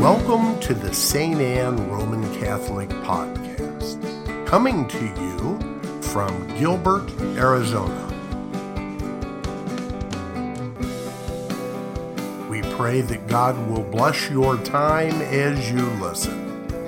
Welcome to the St. Anne Roman Catholic Podcast, coming to you from Gilbert, Arizona. We pray that God will bless your time as you listen.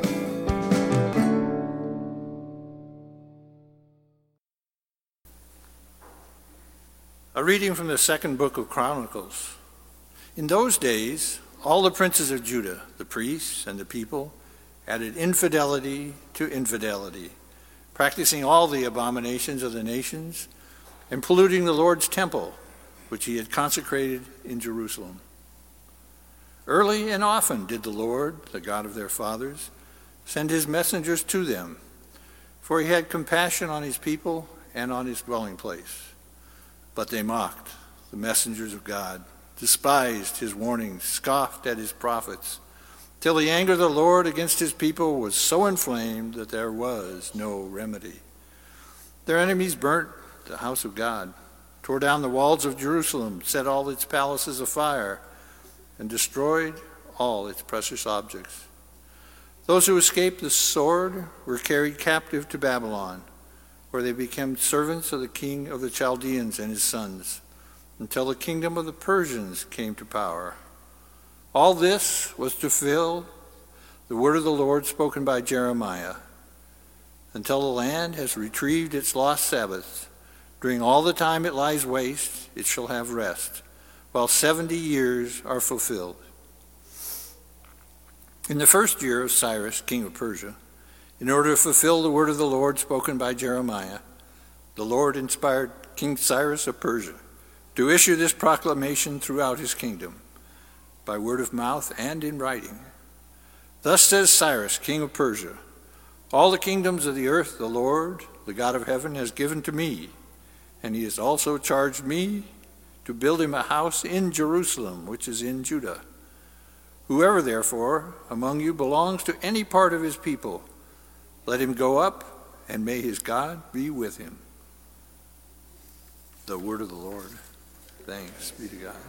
A reading from the second book of Chronicles. In those days, all the princes of Judah, the priests and the people, added infidelity to infidelity, practicing all the abominations of the nations and polluting the Lord's temple, which he had consecrated in Jerusalem. Early and often did the Lord, the God of their fathers, send his messengers to them, for he had compassion on his people and on his dwelling place. But they mocked the messengers of God, despised his warnings, scoffed at his prophets, till the anger of the Lord against his people was so inflamed that there was no remedy. Their enemies burnt the house of God, tore down the walls of Jerusalem, set all its palaces afire, and destroyed all its precious objects. Those who escaped the sword were carried captive to Babylon, where they became servants of the king of the Chaldeans and his sons, until the kingdom of the Persians came to power. All this was to fulfill the word of the Lord spoken by Jeremiah. Until the land has retrieved its lost Sabbaths, during all the time it lies waste, it shall have rest, while 70 years are fulfilled. In the first year of Cyrus, king of Persia, in order to fulfill the word of the Lord spoken by Jeremiah, the Lord inspired King Cyrus of Persia to issue this proclamation throughout his kingdom, by word of mouth and in writing. Thus says Cyrus, king of Persia, all the kingdoms of the earth the Lord, the God of heaven, has given to me, and he has also charged me to build him a house in Jerusalem, which is in Judah. Whoever, therefore, among you belongs to any part of his people, let him go up, and may his God be with him. The word of the Lord. Thanks be to God.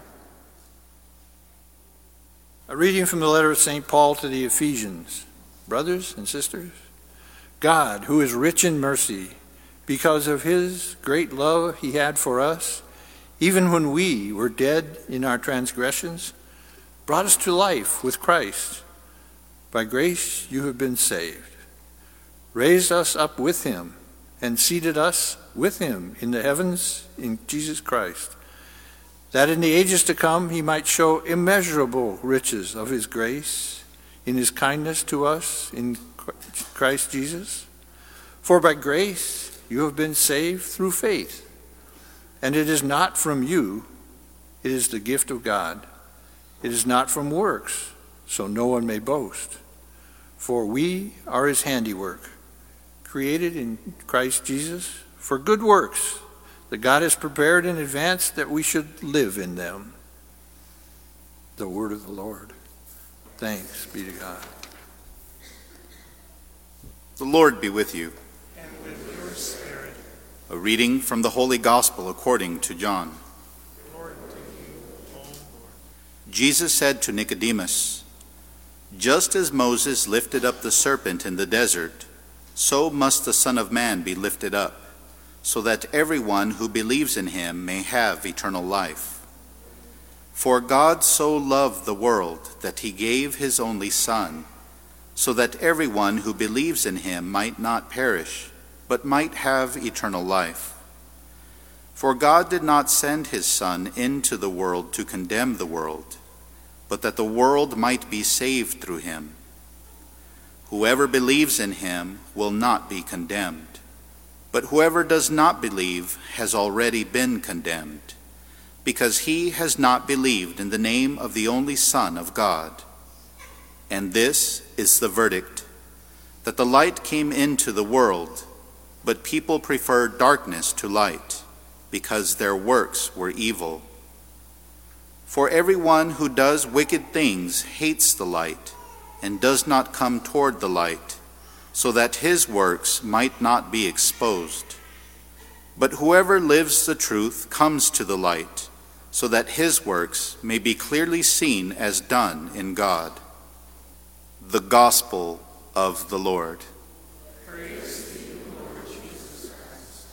A reading from the letter of St. Paul to the Ephesians. Brothers and sisters, God, who is rich in mercy, because of his great love he had for us, even when we were dead in our transgressions, brought us to life with Christ. By grace you have been saved, raised us up with him, and seated us with him in the heavens in Jesus Christ, that in the ages to come he might show immeasurable riches of his grace in his kindness to us in Christ Jesus. For by grace you have been saved through faith, and it is not from you, it is the gift of God. It is not from works, so no one may boast. For we are his handiwork, created in Christ Jesus for good works that God has prepared in advance that we should live in them. The word of the Lord. Thanks be to God. The Lord be with you. And with your spirit. A reading from the Holy Gospel according to John. Glory to you, O Lord. Jesus said to Nicodemus, just as Moses lifted up the serpent in the desert, so must the Son of Man be lifted up, so that everyone who believes in him may have eternal life. For God so loved the world that he gave his only Son, so that everyone who believes in him might not perish, but might have eternal life. For God did not send his Son into the world to condemn the world, but that the world might be saved through him. Whoever believes in him will not be condemned, but whoever does not believe has already been condemned, because he has not believed in the name of the only Son of God. And this is the verdict, that the light came into the world, but people preferred darkness to light, because their works were evil. For everyone who does wicked things hates the light, and does not come toward the light, so that his works might not be exposed. But whoever lives the truth comes to the light, so that his works may be clearly seen as done in God. The Gospel of the Lord. Praise to you, Lord Jesus Christ.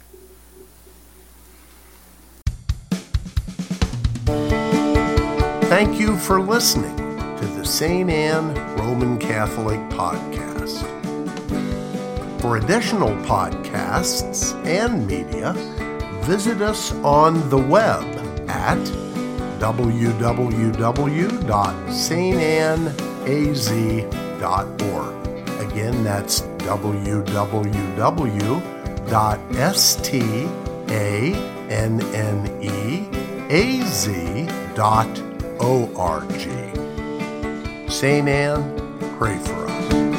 Thank you for listening to the St. Anne Roman Catholic Podcast. For additional podcasts and media, visit us on the web at www.stanaz.org. Again, that's www.stanneaz.org. St. Anne, pray for us.